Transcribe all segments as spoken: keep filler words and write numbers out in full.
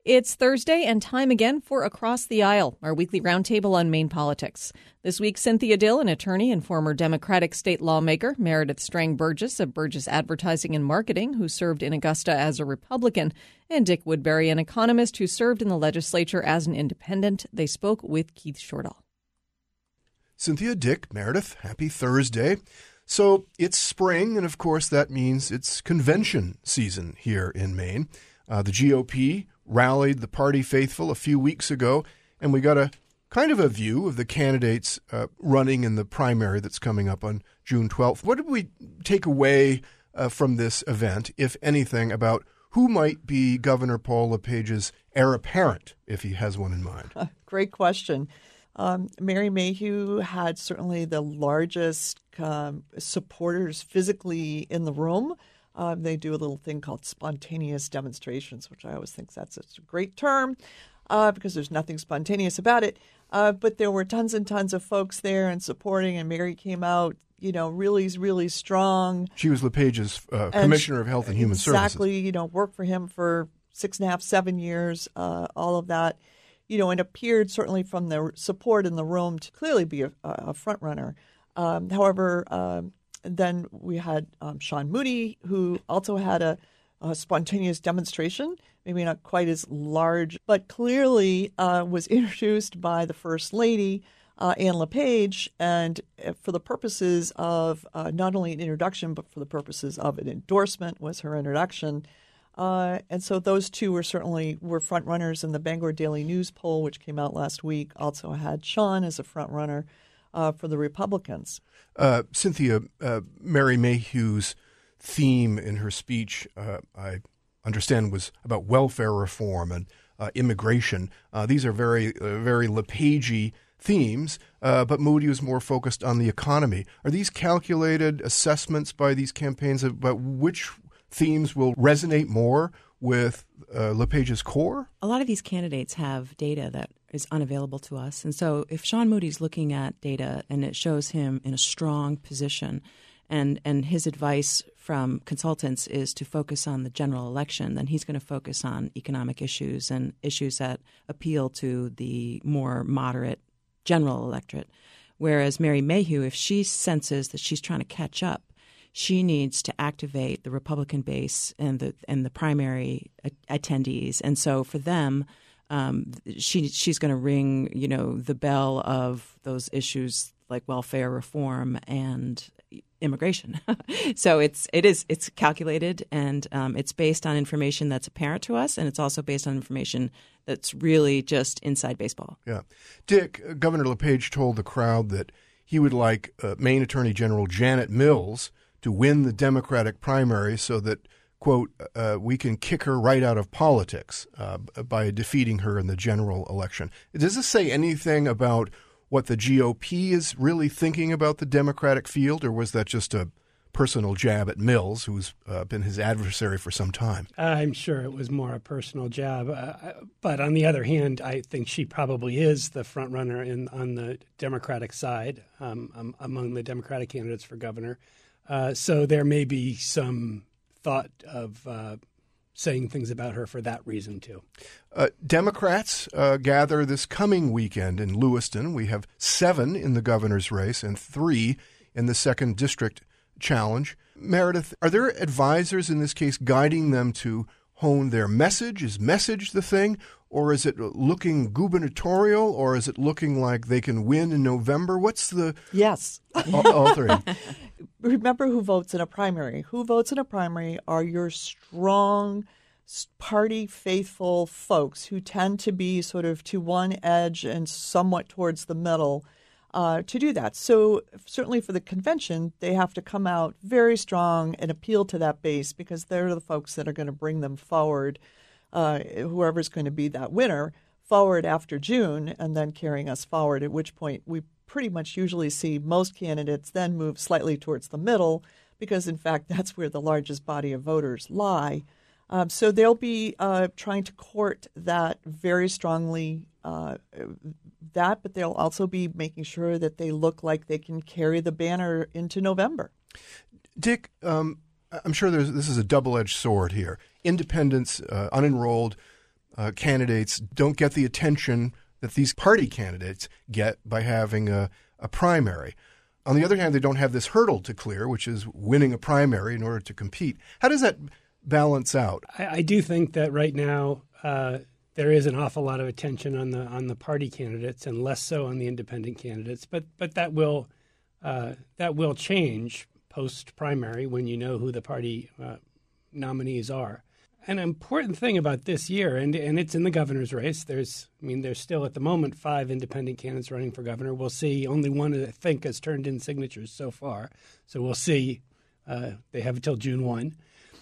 It's Thursday and time again for Across the Aisle, our weekly roundtable on Maine politics. This week, Cynthia Dill, an attorney and former Democratic state lawmaker, Meredith Strang Burgess of Burgess Advertising and Marketing, who served in Augusta as a Republican, and Dick Woodbury, an economist who served in the legislature as an independent. They spoke with Keith Shortall. Cynthia, Dick, Meredith, happy Thursday. So it's spring, and of course that means it's convention season here in Maine. Uh, the G O P rallied the party faithful a few weeks ago, and we got a kind of a view of the candidates uh, running in the primary that's coming up on June twelfth. What did we take away uh, from this event, if anything, about who might be Governor Paul LePage's heir apparent, if he has one in mind? Uh, great question. Um, Mary Mayhew had certainly the largest um, supporters physically in the room. Um, they do a little thing called spontaneous demonstrations, which I always think that's a great term uh, because there's nothing spontaneous about it. Uh, but there were tons and tons of folks there and supporting, and Mary came out, you know, really, really strong. She was LePage's uh, Commissioner of Health and Human exactly, Services. Exactly, you know, worked for him for six and a half, seven years, uh, all of that, you know, and appeared certainly from the support in the room to clearly be a, a front runner. Um, however, um, then we had um, Sean Moody, who also had a, a spontaneous demonstration, maybe not quite as large, but clearly uh, was introduced by the First Lady, uh, Ann LePage, and for the purposes of uh, not only an introduction, but for the purposes of an endorsement was her introduction. Uh, and so those two were certainly were front runners in the Bangor Daily News poll, which came out last week, also had Sean as a front runner uh, for the Republicans. Uh, Cynthia, uh, Mary Mayhew's theme in her speech, uh, I understand, was about welfare reform and uh, immigration. Uh, these are very, uh, very LePage-y themes, uh, but Moody was more focused on the economy. Are these calculated assessments by these campaigns about which themes will resonate more with uh, LePage's core? A lot of these candidates have data that is unavailable to us. And so if Sean Moody's looking at data and it shows him in a strong position, and, and his advice from consultants is to focus on the general election, then he's going to focus on economic issues and issues that appeal to the more moderate general electorate. Whereas Mary Mayhew, if she senses that she's trying to catch up, she needs to activate the Republican base and the and the primary attendees. And so for them, um, she she's going to ring, you know, the bell of those issues like welfare reform and immigration. So it's it is it's calculated, and um, it's based on information that's apparent to us, and it's also based on information that's really just inside baseball. Yeah, Dick, uh, Governor LePage told the crowd that he would like uh, Maine Attorney General Janet Mills to win the Democratic primary so that, quote, uh, we can kick her right out of politics uh, by defeating her in the general election. Does this say anything about what the G O P is really thinking about the Democratic field, or was that just a personal jab at Mills, who's uh, been his adversary for some time? I'm sure it was more a personal jab. Uh, but on the other hand, I think she probably is the front runner in, on the Democratic side um, um, among the Democratic candidates for governor. Uh, so there may be some thought of uh, saying things about her for that reason, too. Uh, Democrats uh, gather this coming weekend in Lewiston. We have seven in the governor's race and three in the second district challenge. Meredith, are there advisors in this case guiding them to hone their message? Is message the thing? Or is it looking gubernatorial, or is it looking like they can win in November? What's the... Yes. all, all three. Remember who votes in a primary. Who votes in a primary are your strong, party-faithful folks who tend to be sort of to one edge and somewhat towards the middle uh, to do that. So certainly for the convention, they have to come out very strong and appeal to that base because they're the folks that are going to bring them forward. Uh, whoever's going to be that winner forward after June and then carrying us forward, at which point we pretty much usually see most candidates then move slightly towards the middle because, in fact, that's where the largest body of voters lie. Um, so they'll be uh, trying to court that very strongly, uh, that, but they'll also be making sure that they look like they can carry the banner into November. Dick, um, I'm sure there's, this is a double-edged sword here. Independents, uh, unenrolled, uh, candidates don't get the attention that these party candidates get by having a, a primary. On the other hand, they don't have this hurdle to clear, which is winning a primary in order to compete. How does that balance out? I, I do think that right now uh, there is an awful lot of attention on the on the party candidates and less so on the independent candidates. But but that will uh, that will change post primary when you know who the party uh, nominees are. An important thing about this year, and and it's in the governor's race. There's, I mean, there's still at the moment five independent candidates running for governor. We'll see. Only one, I think, has turned in signatures so far. So we'll see. Uh, they have until June first.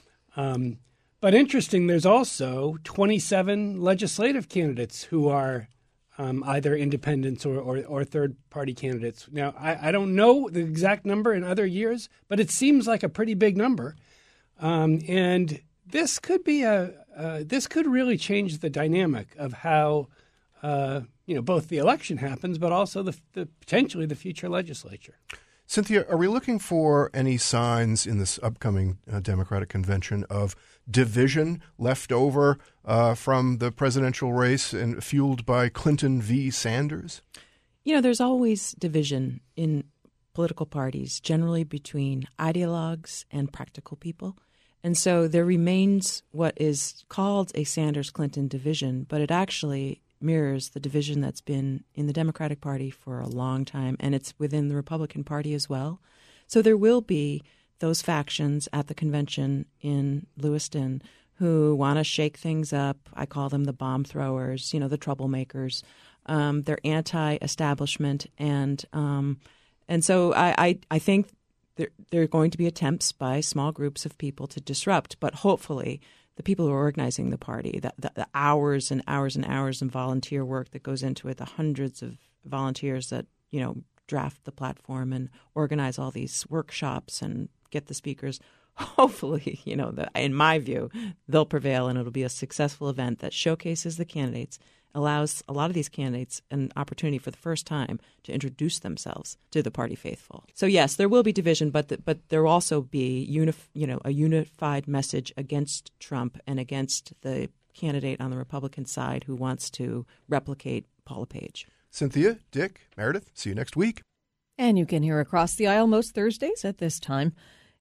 Um, but interesting, there's also twenty-seven legislative candidates who are um, either independents or, or, or third-party candidates. Now, I, I don't know the exact number in other years, but it seems like a pretty big number. Um, and This could be a uh, this could really change the dynamic of how uh, you know both the election happens, but also the, the potentially the future legislature. Cynthia, are we looking for any signs in this upcoming uh, Democratic convention of division left over uh, from the presidential race and fueled by Clinton v. Sanders? You know, there's always division in political parties, generally between ideologues and practical people. And so there remains what is called a Sanders-Clinton division, but it actually mirrors the division that's been in the Democratic Party for a long time, and it's within the Republican Party as well. So there will be those factions at the convention in Lewiston who want to shake things up. I call them the bomb throwers, you know, the troublemakers. Um, they're anti-establishment, and um, and so I, I, I think There, there are going to be attempts by small groups of people to disrupt, but hopefully the people who are organizing the party, the, the, the hours and hours and hours of volunteer work that goes into it, the hundreds of volunteers that, you know, draft the platform and organize all these workshops and get the speakers, hopefully, you know, the, in my view, they'll prevail and it'll be a successful event that showcases the candidates, allows a lot of these candidates an opportunity for the first time to introduce themselves to the party faithful. So yes, there will be division, but the, but there will also be unif- you know a unified message against Trump and against the candidate on the Republican side who wants to replicate Paul LePage. Cynthia, Dick, Meredith, see you next week. And you can hear Across the Aisle most Thursdays at this time.